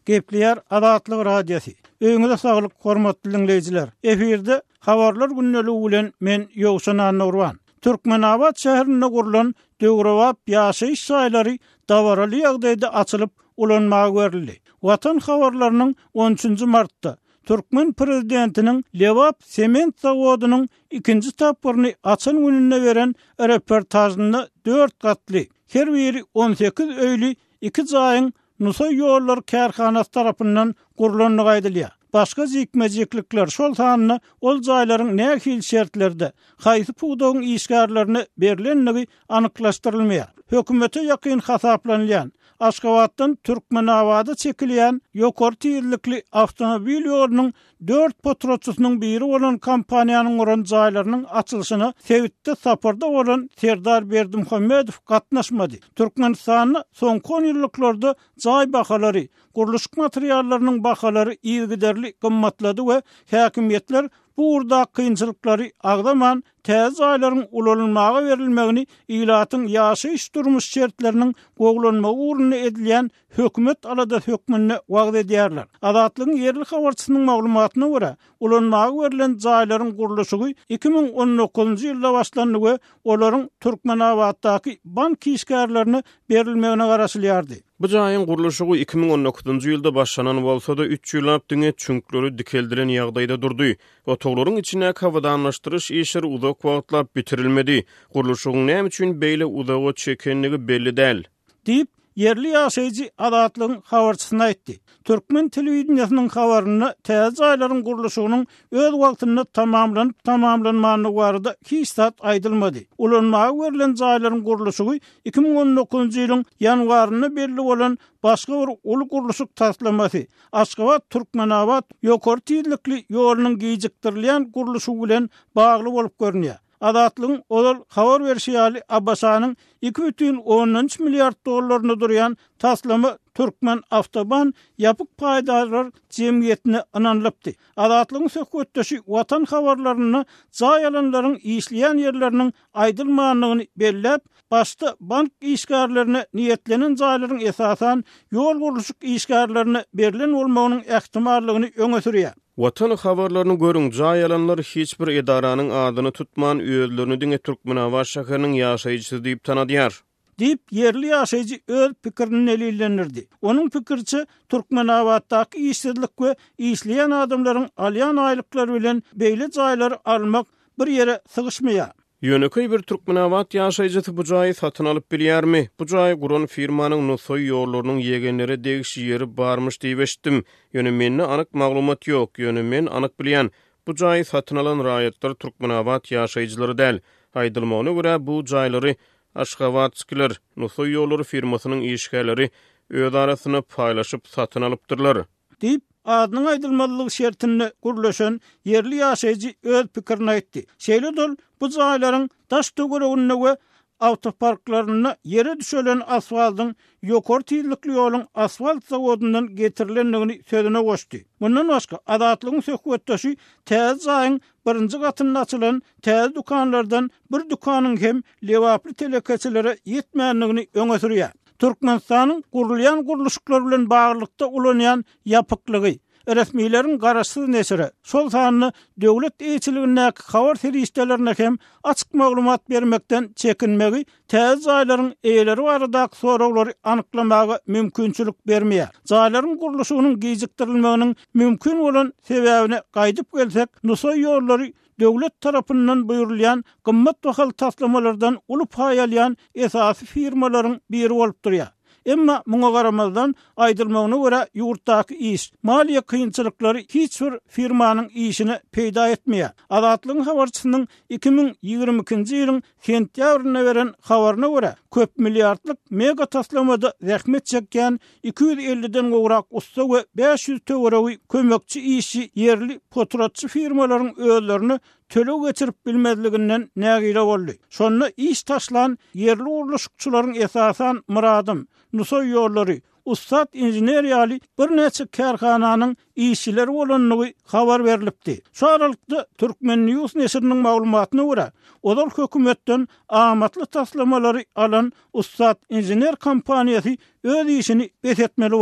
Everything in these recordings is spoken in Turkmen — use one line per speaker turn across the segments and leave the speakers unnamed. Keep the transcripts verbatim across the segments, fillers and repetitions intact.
Gepleyer Adatlyk radiosu. Öňüňizde saglyk, hormatly dinleýijiler. Eferde habarlar günneligi bilen men Ýogşan Anurwan. Türkmenabad şäherinde gurulan döwrewap ýaşaýyş saýlary dawaraly ýagdaýda açylyp ulanmagy berildi. Watan habarlarynyň on üçünji martda Türkmen prezidentiniň Lewap sement zawodynyň ikinji tapyryny açan gününe beren reportajynda dört gatly, her biri on sekiz öýli iki jaýyň Nusoy ýollar kärhanasy tarapyndan gurulanlygy aýdylýar. Başga zikmejiklikler şol sanyny ol jaýlaryň nähil şertlerde haýsy puwdagyň işgärlerini berilenligi anyklaşdyrylmaýar. Hökümete ýakyn hasaplanýan Aşgabatdan Türkmenabada çekilýän ýokary tezlikli awtomobil ýolunyň dört potroçusynyň biri bolan kompaniýanyň uran jaýlarynyň açylyşyna Sewitde saparda bolan Serdar Berdimuhammedow gatnaşmady. Türkmenistanyň soňky on ýyllarda jaý bahalary, guruluş materiallarynyň bahalary ýygyderli gymmatlady we häkimetler bu urda kıyınçılıkları ağdaman täze jaýlaryň ulanylmagy berilmegini ilatyň ýaşaýyş durmuş şertleriniň goglanma uğruna edilýän hökümet alada hökmüne wagt edýärler. Adatlygyň yerli habarçysynyň maglumatyna görä, ulanmagy berilen jaýlaryň guruluşy iki ming on dokuzunji ýylda başlandy we olaryň Türkmenabaddaky bank işgärlerini berilmegine garaşylýardy.
Bu jaýyň guruluşy iki ming on dokuzunji ýylda başlanan bolsa-da üç ýyl öňe çünkleri dikeldiren ýagdaýda durdy. Otoglaryň içine kawadanlaşdyryş işleri uzak wagtlap bitirilmedi. Guruluşyň näme üçin beýle uzağa çekenligi belli däl.
Diýip yerli ýaşaýjy Adatlygyň habarçysyna aýtdy. Türkmen telewizionynyň habaryny täze jaýlaryň guruluşynyň öz wagtynda tamamlanyp tamamlanmagyny barada hiç zat aýdylmady. Ulanmagy berilen jaýlaryň guruluşy iki ming on dokuzunji ýylyň ýanwaryna belli bolan başga bir uly guruluşyk taslamasy Aşgabat Türkmenabad ýokary tezlikli ýolunyň giýjikdirilýän guruluşy bilen bagly bolup görünýär. Adatlygyň olal habar berýäli Abbasanyň iki бүтүn on üç milliard dollaryny durýan taslama Türkmen Avtoban ýapyk paýdalar jemgyýetine ananlypdy. Adatlygyň söhbetdeşi watan habarlaryny jaý alanlaryň işleýän ýerleriniň aýdylmanlygyny belläp, başda bank işgärlerini niýetlenen jaýlaryň esasan ýol guruluşyk işgärlerini berilen bolmagynyň ähtimallygyny öňe sürýär.
Watan habarlaryny görüň, jaý alanlar hiç bir edaranyň adyny tutman öýlerini diňe Türkmenabad şäheriniň ýaşaýjysy diýip tanadýar.
Diýip yerli ýaşaýjy öz pikirini elillendirdi. Onuň pikirçe Türkmenabaddaky işsizlik we işleýän adamlaryň alýan aýlyklary bilen beýle jaýlary almak bir ýere sygyşmaýar.
Ýöneköy bir Türkmenabad ýaşaýjysy bu jaýy satyn alyp bilýärmi? Bu jaý guran firmanyň Nusoy ýollarynyň ýegenleri degişi ýeri barmyş diýip eşitdim. Ýöne mende anyk maglumat ýok. Ýöne men anyk bilýän. Bu jaýy satyn alan raýatlar Türkmenabad ýaşaýjylary däl. Aýdylmagyna görä bu jaýlary Aşgabatçylar Nusoy ýollary firmasynyň işgärleri öz arasyna paýlaşyp satyn alypdyrlar.
Diýip adynyň aýdylmalylygy şertinde guruluşan yerli ýaşaýjy öz pikirini aýtdy. Şeýle dol bu jaýlaryň daş töweregine we awtoparklaryna ýere düşelen asfaltyň ýokary tezlikli ýoluň asfalt zawodundan getirilenligini sözüne goşdy. Bundan başga Adatlygyň söhbetdeşi täze jaýyň birinji gatyny açylan täze dukanlardan bir dukanyň hem lewaply telekeçilere ýetmänligini öňe sürýär. Türkmenistanyň gurulýan guruluşyklar bilen baglykda ulanýan ýapyklygy, resmiýlerin garaşsyz nesiri, şol sanyny döwlet eýçiligine, habar serişdelerine hem açyk maglumat bermekden çekinmegi täze jaýlaryň eýleri baradaky soraglary anyklamagy mümkinçilik bermeýär. Jaýlaryň guruluşynyň giýjikdirilmeginiň mümkin bolan sebäbine gaýdyp gelsek, Nusoy ýollary döwlet tarapyndan buyurulýan gymmat bahal taslamalardan uly paý alýan esasy firmalaryň biri bolup durýar. Emma muňa garamazdan aýdylmagyna görä ýurtdaky iş, maliýe kynçylyklary hiç bir firmanyň işini peýda etmeýär. Adatlygyň habarçysynyň iki ming ýygrimi ikinji ýylyň sentýabryna beren habaryna görä köp milliardlyk mega taslamada zähmet çekýän iki yüz elliden gowrak usta we beş yüz töweregi kömekçi işçi yerli potratçy firmalaryň özlerini töle geçirip bilmezliginden nägile boldy. Şonda iş taşlan yerli guruluşçylaryň esasan muradım Nusoy ýollary Ustad inženeriýaly bir neçe kärhananyň işçileri bolanlygy habar berilipdi. Şu aralykda Türkmen News nesiriniň maglumatyna görä, olar hökümetden amatly taslamalary alan Ustad injener kompaniýasy öz işini betetmeli bolýar.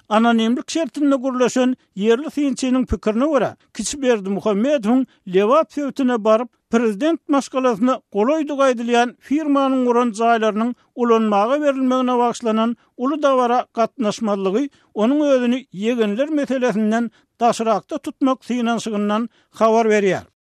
Anonimlik şertinde gurlaşan yerli synçynyň pikirine görä, Kiçberdi Muhammedowyň Lewat fewtine baryp prezident maşgalasyna golaýdy gaýdylýan firmanyň guran jaýlarynyň ulanmaga berilmegine bagşlanan uly dawara gatnaşmalygy onuň özüni yegenler meselesinden daşrakda tutmak synanşygyndan habar berýär.